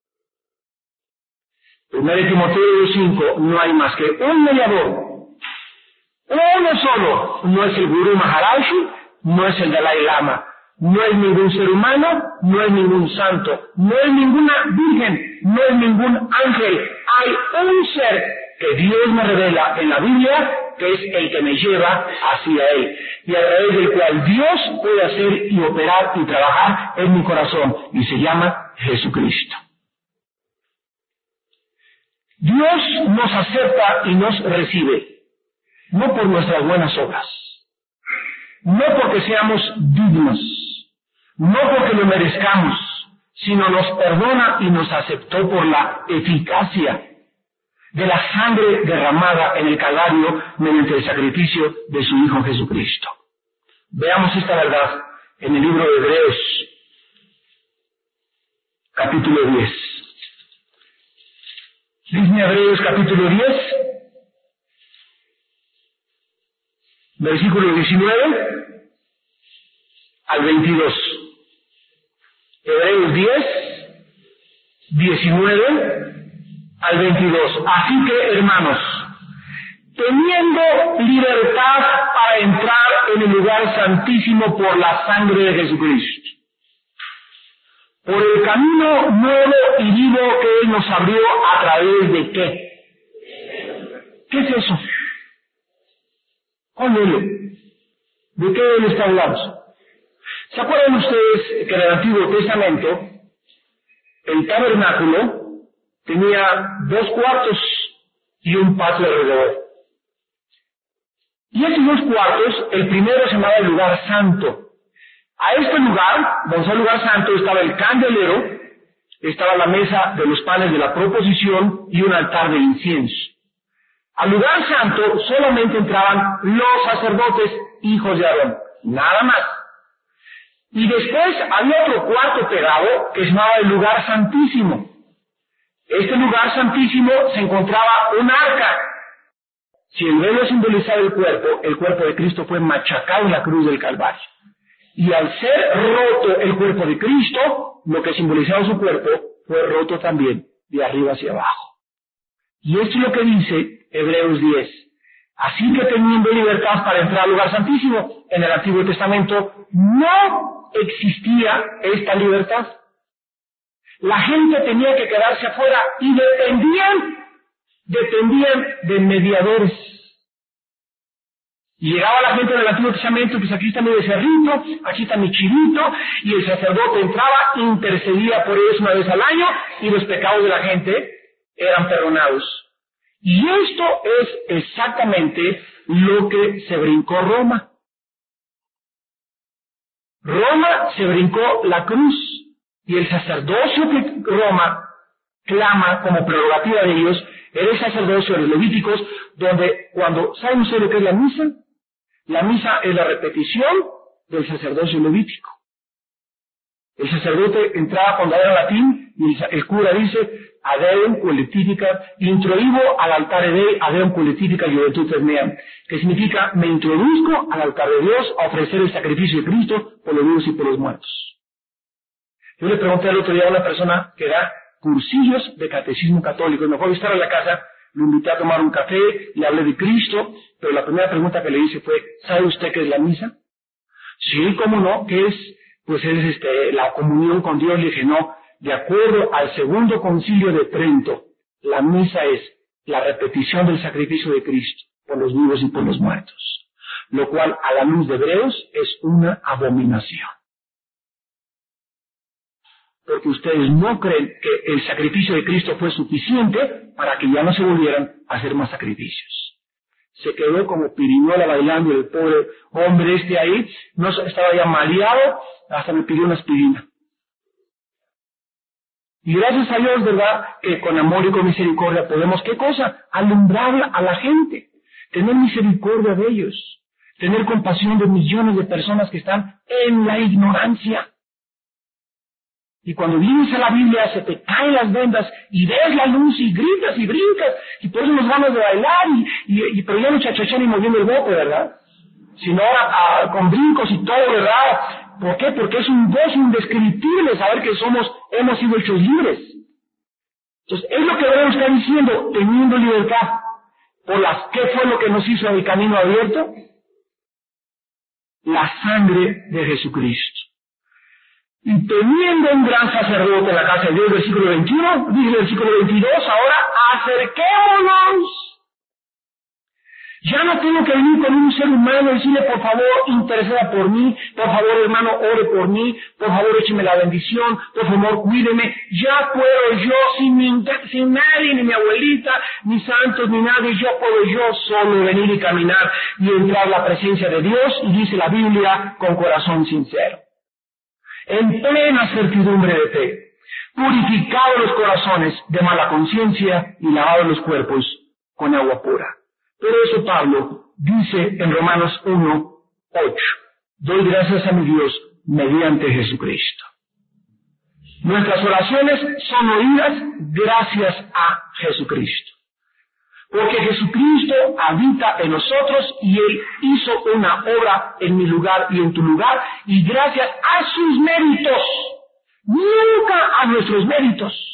1 Timoteo 5, no hay más que un mediador, uno solo, no es el Gurú Maharaji, no es el Dalai Lama, no es ningún ser humano, no es ningún santo, no es ninguna virgen, no es ningún ángel. Hay un ser que Dios me revela en la Biblia, que es el que me lleva hacia Él, y a través del cual Dios puede hacer y operar y trabajar en mi corazón, y se llama Jesucristo. Dios nos acepta y nos recibe, no por nuestras buenas obras, no porque seamos dignos, no porque lo merezcamos, sino nos perdona y nos aceptó por la eficacia de la sangre derramada en el Calvario mediante el sacrificio de su Hijo Jesucristo. Veamos esta verdad en el libro de Hebreos, capítulo 10. Dice Hebreos capítulo 10, versículo 19 al 22. Hebreos 10, 19 al 22. Así que, hermanos, teniendo libertad para entrar en el lugar santísimo por la sangre de Jesucristo, por el camino nuevo y vivo que Él nos abrió, ¿a través de qué? ¿Qué es eso? Léelo. ¿De qué Él está hablando? ¿Se acuerdan ustedes que en el Antiguo Testamento el tabernáculo tenía 2 cuartos y un patio alrededor? Y esos 2 cuartos, el primero se llamaba el lugar santo. A este lugar, donde es el lugar santo, estaba el candelero, estaba la mesa de los panes de la proposición y un altar de incienso. Al lugar santo solamente entraban los sacerdotes, hijos de Aarón, nada más. Y después había otro cuarto pegado que se llamaba el lugar santísimo. Este lugar santísimo se encontraba un arca. Si el velo simbolizaba el cuerpo de Cristo fue machacado en la cruz del Calvario. Y al ser roto el cuerpo de Cristo, lo que simbolizaba su cuerpo fue roto también de arriba hacia abajo. Y esto es lo que dice Hebreos 10. Así que teniendo libertad para entrar al lugar santísimo, en el Antiguo Testamento no existía esta libertad. La gente tenía que quedarse afuera y dependían de mediadores. Y llegaba la gente del Antiguo Testamento, pues aquí está mi becerrito, aquí está mi chivito, y el sacerdote entraba, intercedía por ellos una vez al año, y los pecados de la gente eran perdonados. Y esto es exactamente lo que se brincó Roma. Roma se brincó la cruz, y el sacerdocio que Roma clama como prerrogativa de ellos era el sacerdocio de los levíticos, donde ¿saben ustedes lo que es la misa? La misa es la repetición del sacerdocio levítico. El sacerdote entraba cuando era latín y el cura dice, adeum collectifica, introibo al altar de adeum collectifica iuventutem meam, que significa, me introduzco al altar de Dios a ofrecer el sacrificio de Cristo por los vivos y por los muertos. Yo le pregunté el otro día a una persona que da cursillos de catecismo católico, y me fue a visitar a la casa, lo invité a tomar un café, le hablé de Cristo, pero la primera pregunta que le hice fue, ¿sabe usted qué es la misa? Sí, ¿cómo no? ¿Qué es? Pues es la comunión con Dios. Le dije, no, de acuerdo al segundo concilio de Trento, la misa es la repetición del sacrificio de Cristo por los vivos y por los muertos, lo cual a la luz de Hebreos es una abominación. Porque ustedes no creen que el sacrificio de Cristo fue suficiente para que ya no se volvieran a hacer más sacrificios. Se quedó como pirinola bailando el pobre hombre ahí, no estaba ya mareado, hasta me pidió una aspirina. Y gracias a Dios, ¿verdad?, que con amor y con misericordia podemos, ¿qué cosa? Alumbrar a la gente, tener misericordia de ellos, tener compasión de millones de personas que están en la ignorancia. Y cuando vienes a la Biblia se te caen las vendas y ves la luz y gritas y brincas y por eso nos ganas de bailar pero ya no chachachán y moviendo el bote, ¿verdad? Sino ahora con brincos y todo, ¿verdad? ¿Por qué? Porque es un gozo indescriptible saber que hemos sido hechos libres. Entonces, es lo que Hebreos está diciendo, teniendo libertad. ¿Qué fue lo que nos hizo el camino abierto? La sangre de Jesucristo. Y teniendo un gran sacerdote en la casa de Dios, versículo 21, dice el versículo 22, ahora acerquémonos. Ya no tengo que venir con un ser humano y decirle, por favor, interceda por mí, por favor, hermano, ore por mí, por favor, écheme la bendición, por favor, cuídeme. Ya puedo yo, sin nadie, ni mi abuelita, ni santos, ni nadie, yo puedo yo solo venir y caminar y entrar a la presencia de Dios, y dice la Biblia, con corazón sincero, en plena certidumbre de fe, purificados los corazones de mala conciencia y lavados los cuerpos con agua pura. Pero eso Pablo dice en Romanos 1:8, doy gracias a mi Dios mediante Jesucristo. Nuestras oraciones son oídas gracias a Jesucristo. Porque Jesucristo habita en nosotros y Él hizo una obra en mi lugar y en tu lugar, y gracias a sus méritos, nunca a nuestros méritos.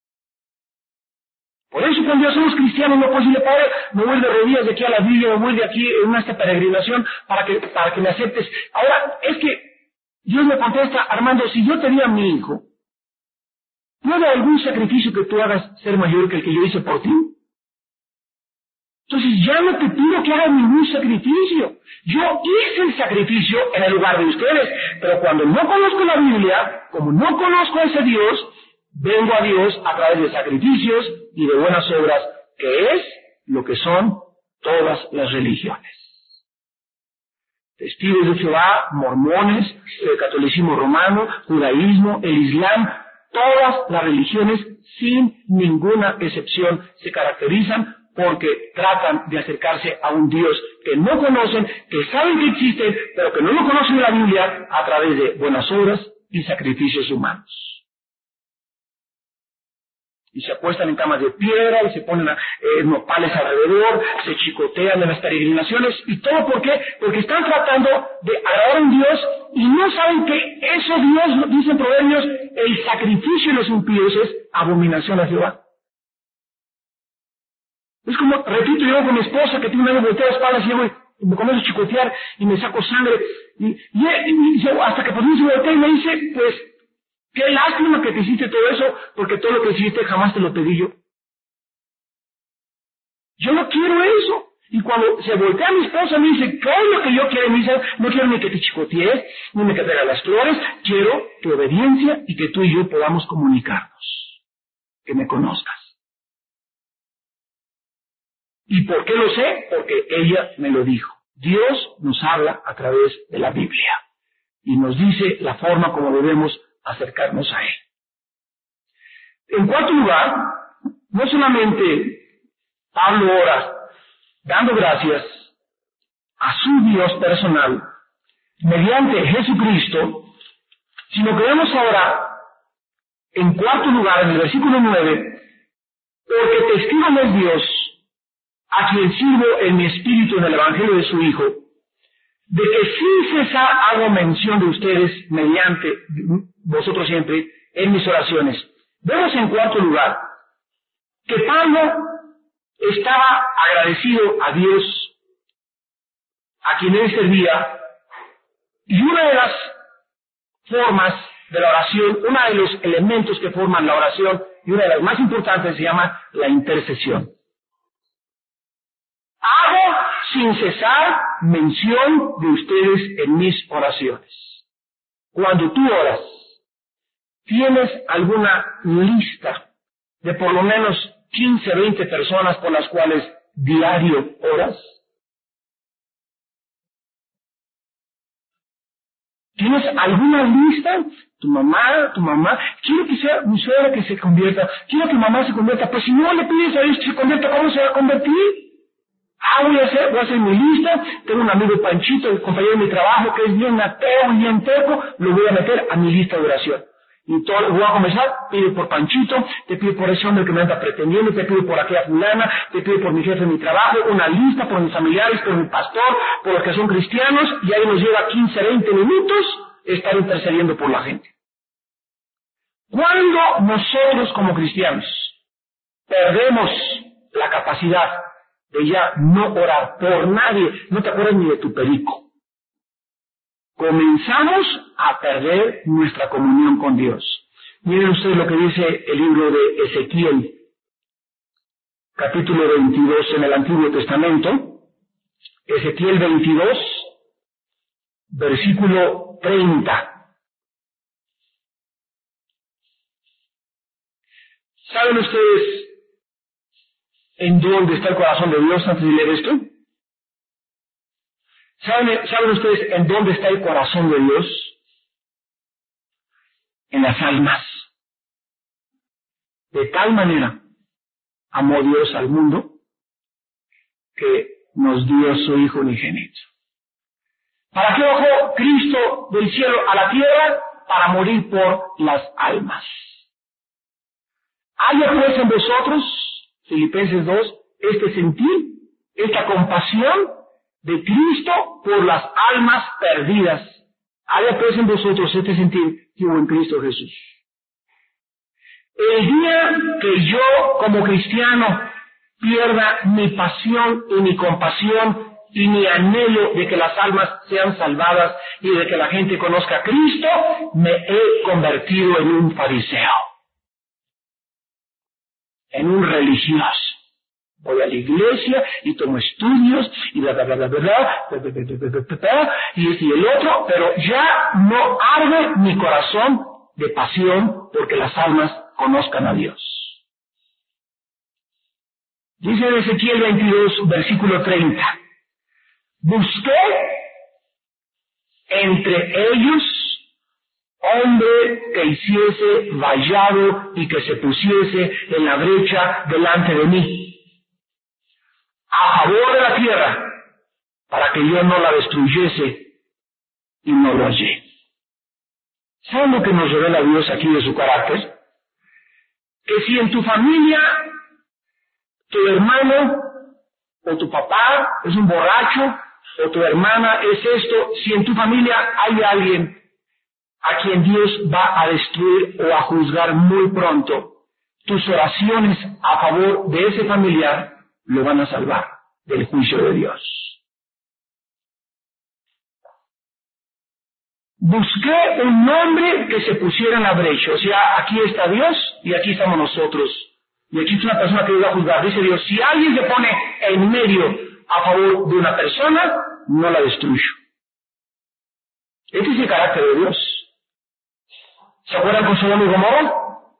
Por eso cuando ya somos cristianos no puedo decirle, Padre, me voy de rodillas de aquí a la Biblia, me voy de aquí en esta peregrinación para que me aceptes. Ahora, es que Dios me contesta, Armando, si yo te di a mi hijo, ¿no hay algún sacrificio que tú hagas ser mayor que el que yo hice por ti? Entonces ya no te pido que hagas ningún sacrificio. Yo hice el sacrificio en el lugar de ustedes, pero cuando no conozco la Biblia, como no conozco a ese Dios, vengo a Dios a través de sacrificios y de buenas obras, que es lo que son todas las religiones. Testigos de Jehová, mormones, el catolicismo romano, judaísmo, el islam, todas las religiones sin ninguna excepción se caracterizan porque tratan de acercarse a un Dios que no conocen, que saben que existe, pero que no lo conocen en la Biblia a través de buenas obras y sacrificios humanos. Y se acuestan en camas de piedra y se ponen nopales alrededor, se chicotean en las peregrinaciones. ¿Y todo por qué? Porque están tratando de agradar a un Dios y no saben que eso Dios, dicen Proverbios, el sacrificio de los impíos es abominación a Jehová. Es como, repito, yo con mi esposa que tiene un año volteado de espaldas y llego y me comienzo a chicotear y me saco sangre. Y hasta que por mí se voltea y me dice, pues, qué lástima que te hiciste todo eso, porque todo lo que hiciste jamás te lo pedí yo. Yo no quiero eso. Y cuando se voltea mi esposa me dice, ¿qué es lo que yo quiero? Me dice, no quiero ni que te chicotees, ni me que te hagas las flores, quiero tu obediencia y que tú y yo podamos comunicarnos, que me conozcas. ¿Y por qué lo sé? Porque ella me lo dijo. Dios nos habla a través de la Biblia y nos dice la forma como debemos acercarnos a Él. En cuarto lugar, no solamente Pablo ora dando gracias a su Dios personal mediante Jesucristo, sino que vemos ahora, en cuarto lugar, en el versículo 9, porque testigo es Dios, a quien sirvo en mi espíritu en el Evangelio de su Hijo, de que sin cesar hago mención de ustedes mediante vosotros siempre en mis oraciones. Vemos en cuarto lugar que Pablo estaba agradecido a Dios, a quien él servía, y una de las formas de la oración, uno de los elementos que forman la oración, y una de las más importantes se llama la intercesión. Hago sin cesar mención de ustedes en mis oraciones. Cuando tú oras, ¿tienes alguna lista de por lo menos 15, 20 personas por las cuales diario oras? ¿Tienes alguna lista? Tu mamá, quiero que sea mi suegra que se convierta, quiero que mamá se convierta, pues si no le pides a Dios que se convierta, ¿cómo se va a convertir? Voy a hacer mi lista, tengo un amigo Panchito, el compañero de mi trabajo, que es bien ateo y bien teco, lo voy a meter a mi lista de oración. Y todo, voy a comenzar, pide por Panchito, te pido por ese hombre que me anda pretendiendo, te pido por aquella fulana, te pido por mi jefe de mi trabajo, una lista por mis familiares, por mi pastor, por los que son cristianos, y ahí nos lleva 15, 20 minutos estar intercediendo por la gente. Cuando nosotros como cristianos perdemos la capacidad de ya no orar por nadie, no te acuerdas ni de tu perico, comenzamos a perder nuestra comunión con Dios. Miren ustedes lo que dice el libro de Ezequiel, capítulo 22 en el Antiguo Testamento, Ezequiel 22, versículo 30. ¿Saben ustedes en dónde está el corazón de Dios antes de leer esto? ¿Saben ustedes en dónde está el corazón de Dios? En las almas. De tal manera amó Dios al mundo que nos dio su Hijo unigénito. ¿Para qué bajó Cristo del cielo a la tierra? Para morir por las almas. Haya pues en vosotros, Filipenses 2, este sentir, esta compasión de Cristo por las almas perdidas. Haya pues en vosotros este sentir que hubo en Cristo Jesús. El día que yo como cristiano pierda mi pasión y mi compasión y mi anhelo de que las almas sean salvadas y de que la gente conozca a Cristo, me he convertido en un fariseo, en un religioso. Voy a la iglesia y tomo estudios y bla, bla, bla, bla, bla, bla, y este y el otro, pero ya no arde mi corazón de pasión porque las almas conozcan a Dios. Dice en Ezequiel 22, versículo 30, busqué entre ellos hombre que hiciese vallado y que se pusiese en la brecha delante de mí, a favor de la tierra, para que yo no la destruyese, y no lo hallé. ¿Saben lo que nos revela Dios aquí de su carácter? Que si en tu familia, tu hermano o tu papá es un borracho, o tu hermana es esto, si en tu familia hay alguien a quien Dios va a destruir o a juzgar muy pronto, tus oraciones a favor de ese familiar lo van a salvar del juicio de Dios. Busqué un hombre que se pusiera en la brecha, o sea, aquí está Dios y aquí estamos nosotros. Y aquí está una persona que iba a juzgar. Dice Dios, si alguien se pone en medio a favor de una persona, no la destruyo. Este es el carácter de Dios. ¿Se acuerdan con Sodoma y Gomorra?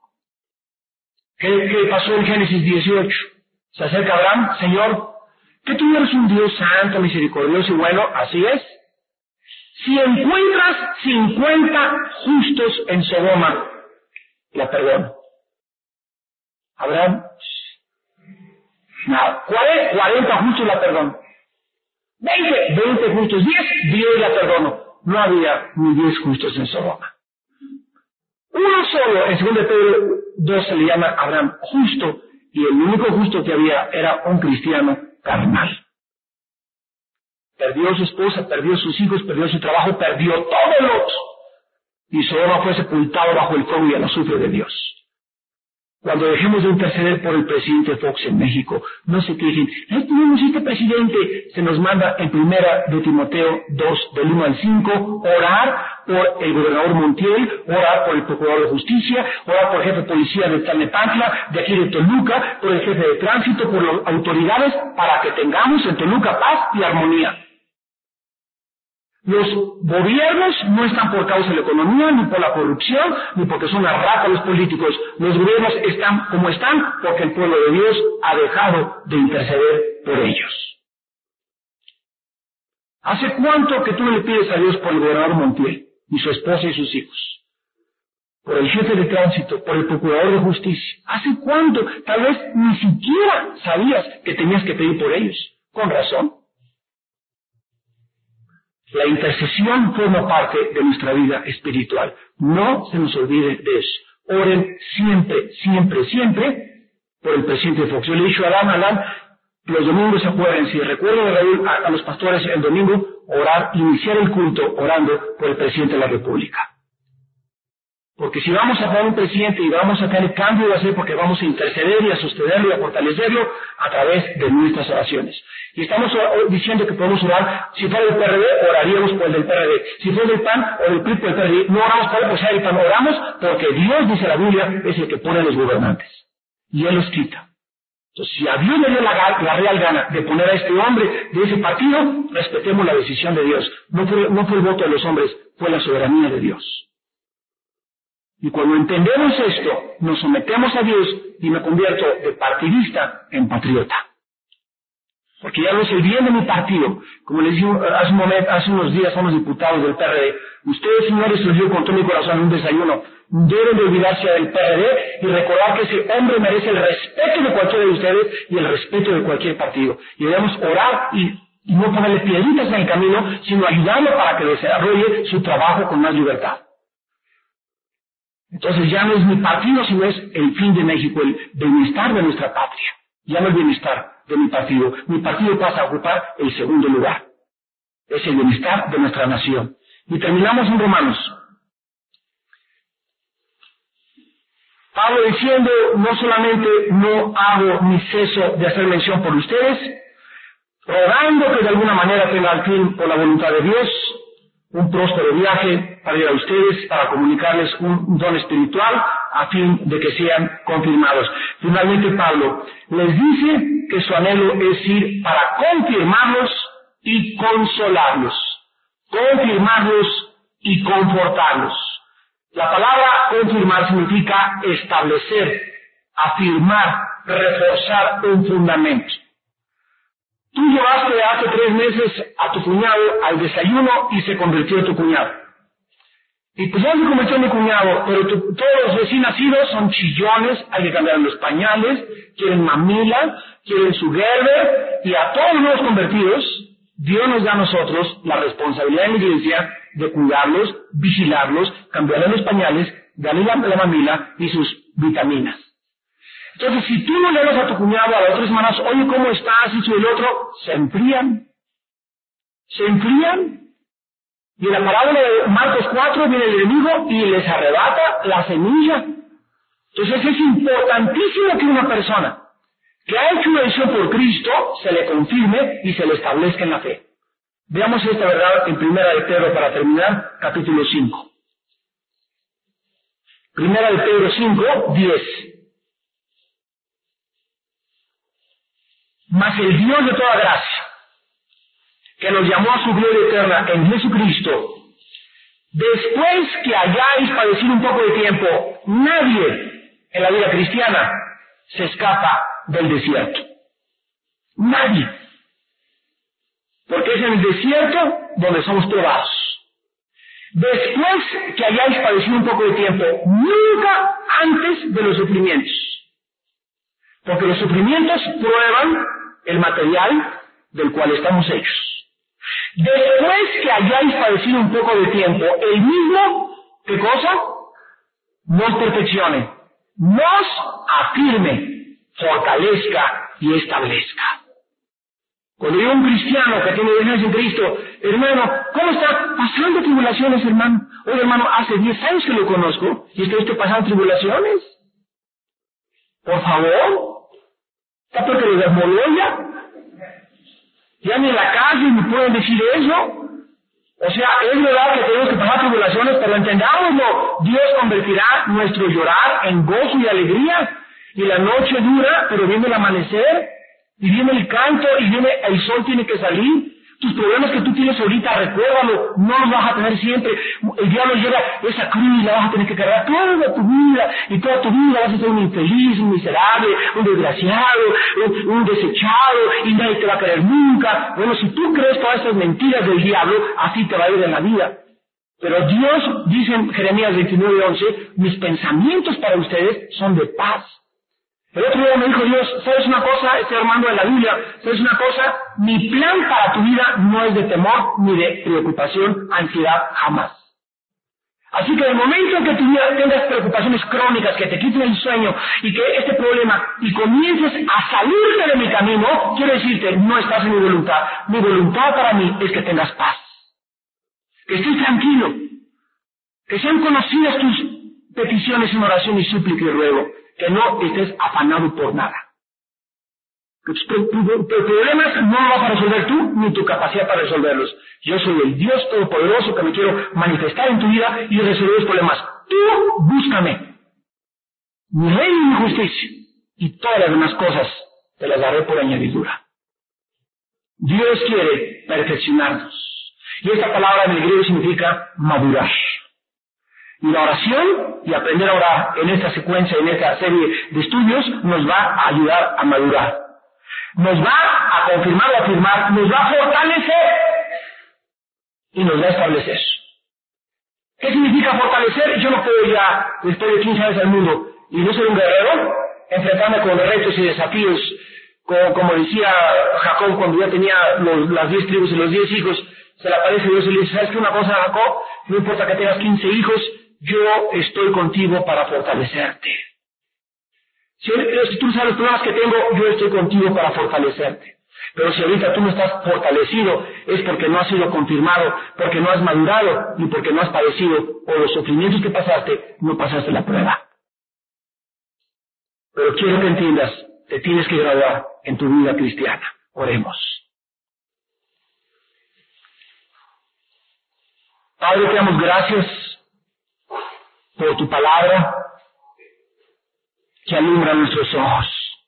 ¿Qué pasó en Génesis 18? Se acerca Abraham, Señor, que tú eres un Dios santo, misericordioso y bueno, así es. Si encuentras 50 justos en Sodoma, la perdono. Abraham, nada. 40 justos la perdono. 20 justos, 10 la perdono. No había ni 10 justos en Sodoma. Uno solo, en 2 Pedro 2 se le llama Abraham justo, y el único justo que había era un cristiano carnal. Perdió a su esposa, perdió a sus hijos, perdió su trabajo, perdió todo Lot. Y Sodoma fue sepultado bajo el fuego y el azufre de Dios. Cuando dejemos de interceder por el presidente Fox en México, no se quejen, tenemos este presidente, se nos manda en 1 de Timoteo 2, del 1 al 5, orar por el gobernador Montiel, orar por el procurador de justicia, orar por el jefe de policía de Tlalnepantla, de aquí de Toluca, por el jefe de tránsito, por las autoridades, para que tengamos en Toluca paz y armonía. Los gobiernos no están por causa de la economía, ni por la corrupción, ni porque son una rata los políticos. Los gobiernos están como están porque el pueblo de Dios ha dejado de interceder por ellos. ¿Hace cuánto que tú le pides a Dios por el gobernador Montiel y su esposa y sus hijos? Por el jefe de tránsito, por el procurador de justicia. ¿Hace cuánto? Tal vez ni siquiera sabías que tenías que pedir por ellos. Con razón. La intercesión forma parte de nuestra vida espiritual. No se nos olvide de eso. Oren siempre, siempre, siempre por el presidente Fox. Yo le he dicho a Adán, los domingos acuérdense, si recuerden a los pastores el domingo, orar, iniciar el culto orando por el presidente de la República. Porque si vamos a tener un presidente y vamos a tener cambio, va a ser porque vamos a interceder y a sostenerlo y a fortalecerlo a través de nuestras oraciones. Y estamos diciendo que podemos orar, si fuera del PRD, oraríamos por el del PRD. Si fuera del PAN o del PRI por el PRD, no oramos por él, pues el PAN, oramos porque Dios, dice la Biblia, es el que pone a los gobernantes. Y Él los quita. Entonces, si a Dios le dio la real gana de poner a este hombre de ese partido, respetemos la decisión de Dios. No fue el voto de los hombres, fue la soberanía de Dios. Y cuando entendemos esto, nos sometemos a Dios y me convierto de partidista en patriota. Porque ya no es el bien de mi partido. Como les dije hace unos días a unos diputados del PRD, ustedes, señores, se los digo con todo mi corazón en un desayuno, deben de olvidarse del PRD y recordar que ese hombre merece el respeto de cualquiera de ustedes y el respeto de cualquier partido. Y debemos orar y no ponerle piedritas en el camino, sino ayudarlo para que desarrolle su trabajo con más libertad. Entonces ya no es mi partido, sino es el fin de México, el bienestar de nuestra patria. Ya no el bienestar de mi partido. Mi partido pasa a ocupar el segundo lugar. Es el bienestar de nuestra nación. Y terminamos en Romanos. Pablo diciendo, no solamente no hago ni ceso de hacer mención por ustedes, rogando que de alguna manera tenga al fin, por la voluntad de Dios, un próspero viaje para ir a ustedes, para comunicarles un don espiritual, a fin de que sean confirmados. Finalmente Pablo les dice que su anhelo es ir para confirmarlos y consolarlos. Confirmarlos y confortarlos. La palabra confirmar significa establecer, afirmar, reforzar un fundamento. Tú llevaste hace 3 meses a tu cuñado al desayuno y se convirtió en tu cuñado. Y pues ya se convirtió en mi cuñado, pero todos los recién nacidos son chillones, hay que cambiar los pañales, quieren mamila, quieren su Gerber, y a todos los nuevos convertidos, Dios nos da a nosotros la responsabilidad en la iglesia de cuidarlos, vigilarlos, cambiarles los pañales, darle la mamila y sus vitaminas. Entonces, si tú no le das a tu cuñado a las otras semanas, oye, ¿cómo estás? Y el otro, se enfrían. Se enfrían. Y en la parábola de Marcos 4 viene el enemigo y les arrebata la semilla. Entonces es importantísimo que una persona que ha hecho una decisión por Cristo se le confirme y se le establezca en la fe. Veamos esta verdad en Primera de Pedro para terminar, capítulo 5. Primera de Pedro 5, 10. Mas el Dios de toda gracia, que nos llamó a su gloria eterna en Jesucristo, después que hayáis padecido un poco de tiempo, nadie en la vida cristiana se escapa del desierto. Nadie. Porque es en el desierto donde somos probados. Después que hayáis padecido un poco de tiempo, nunca antes de los sufrimientos. Porque los sufrimientos prueban el material del cual estamos hechos. Después que hayáis padecido un poco de tiempo, el mismo, ¿qué cosa? Nos perfeccione, nos afirme, fortalezca y establezca. Cuando digo un cristiano que tiene 10 años en Cristo, hermano, ¿cómo está pasando tribulaciones, hermano? Oye, hermano, hace 10 años que lo conozco y está usted pasando tribulaciones. Por favor, ¿está porque lo desmoló ya? Ya ni en la calle ni pueden decir eso. O sea, es verdad que tenemos que pasar tribulaciones, pero entendámoslo. Dios convertirá nuestro llorar en gozo y alegría. Y la noche dura, pero viene el amanecer, y viene el canto, y viene el sol tiene que salir. Tus problemas que tú tienes ahorita, recuérdalo, no los vas a tener siempre. El diablo llega esa cruz y la vas a tener que cargar toda tu vida, y toda tu vida vas a ser un infeliz, un miserable, un desgraciado, un desechado, y nadie te va a querer nunca. Bueno, si tú crees todas esas mentiras del diablo, así te va a ir en la vida. Pero Dios, dice en Jeremías 29:11, mis pensamientos para ustedes son de paz. El otro día me dijo Dios, ¿sabes una cosa? Estoy armando en la Biblia, ¿sabes una cosa? Mi plan para tu vida no es de temor, ni de preocupación, ansiedad, jamás. Así que en el momento en que tu vida tengas preocupaciones crónicas, que te quiten el sueño, y que este problema, y comiences a salirte de mi camino, quiero decirte, no estás en mi voluntad. Mi voluntad para mí es que tengas paz. Que estés tranquilo. Que sean conocidas tus peticiones en oración y súplica y ruego. Que no estés afanado por nada. Que tus problemas no los vas a resolver tú, ni tu capacidad para resolverlos. Yo soy el Dios Todopoderoso que me quiero manifestar en tu vida y resolver los problemas. Tú búscame. Mi reino y mi justicia. Y todas las demás cosas te las daré por añadidura. Dios quiere perfeccionarnos. Y esta palabra en el griego significa madurar. Y la oración y aprender a orar en esta secuencia, en esta serie de estudios, nos va a ayudar a madurar. Nos va a confirmar o afirmar, nos va a fortalecer y nos va a establecer. ¿Qué significa fortalecer? Yo no puedo ya, después de 15 años al mundo, y no ser un guerrero, enfrentarme con retos y desafíos, como decía Jacob cuando ya tenía las 10 tribus y los 10 hijos, se le aparece Dios y le dice, ¿sabes qué una cosa, Jacob? No importa que tengas 15 hijos, yo estoy contigo para fortalecerte. Si tú sabes los problemas que tengo, yo estoy contigo para fortalecerte. Pero si ahorita tú no estás fortalecido, es porque no has sido confirmado, porque no has madurado, y porque no has padecido, o los sufrimientos que pasaste, no pasaste la prueba. Pero quiero que entiendas, te tienes que graduar en tu vida cristiana. Oremos. Padre, te damos gracias por tu palabra que alumbra nuestros ojos.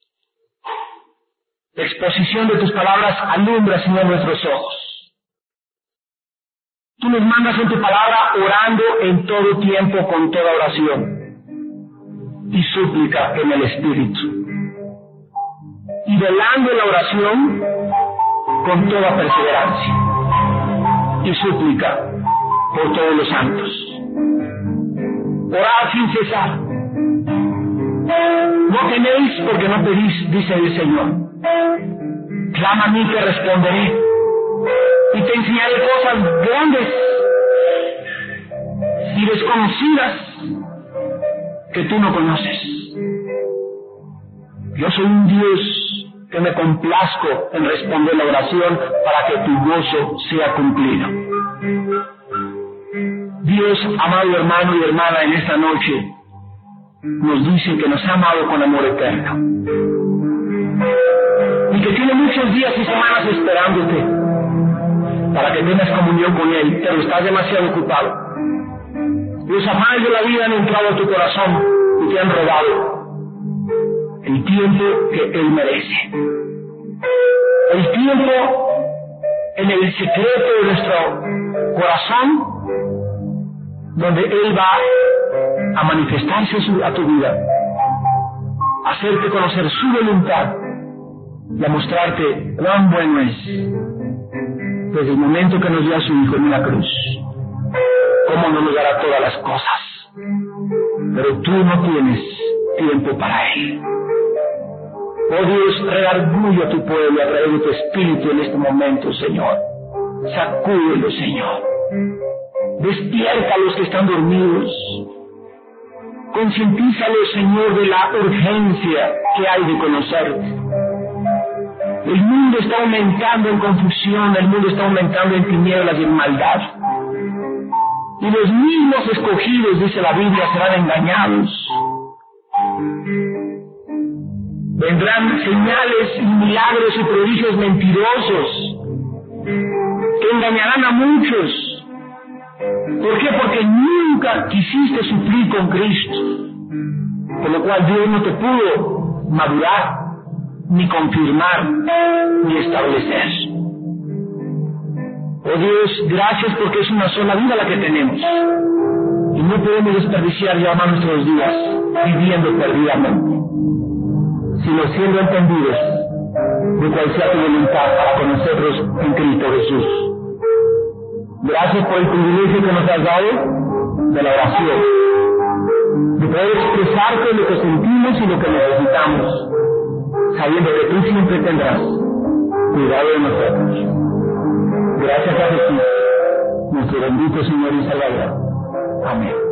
La exposición de tus palabras alumbra, Señor, nuestros ojos. Tú nos mandas en tu palabra orando en todo tiempo con toda oración y súplica en el Espíritu. Y velando en la oración con toda perseverancia y súplica por todos los santos. Orad sin cesar. No teméis porque no pedís, dice el Señor. Clama a mí que responderé y te enseñaré cosas grandes y desconocidas que tú no conoces. Yo soy un Dios que me complazco en responder la oración para que tu gozo sea cumplido. Dios, amado hermano y hermana, en esta noche nos dice que nos ha amado con amor eterno y que tiene muchos días y semanas esperándote para que tengas comunión con Él, pero estás demasiado ocupado. Los afanes de la vida han entrado a tu corazón y te han robado el tiempo que Él merece. El tiempo en el secreto de nuestro corazón, donde Él va a manifestarse a tu vida, a hacerte conocer su voluntad y a mostrarte cuán bueno es, desde el momento que nos dio a su Hijo en la cruz. Cómo no nos dará todas las cosas, pero tú no tienes tiempo para Él. Oh Dios, redarguye a tu pueblo a través de tu Espíritu en este momento, Señor. Sacúdelo, Señor. Despierta a los que están dormidos. Concientízalos, Señor, de la urgencia que hay de conocerte. El mundo está aumentando en confusión, el mundo está aumentando en tinieblas y en maldad. Y los mismos escogidos, dice la Biblia, serán engañados. Vendrán señales y milagros y prodigios mentirosos que engañarán a muchos. ¿Por qué? Porque nunca quisiste sufrir con Cristo, por lo cual Dios no te pudo madurar, ni confirmar, ni establecer. Oh Dios, gracias porque es una sola vida la que tenemos y no podemos desperdiciar ya más nuestros días viviendo perdidamente, sino siendo entendidos de cuál sea tu voluntad para conocerlos en Cristo Jesús. Gracias por el privilegio que nos has dado de la oración, de poder expresarte lo que sentimos y lo que necesitamos, sabiendo que tú siempre tendrás cuidado de nosotros. Gracias a Jesús, nuestro bendito Señor y Salvador. Amén.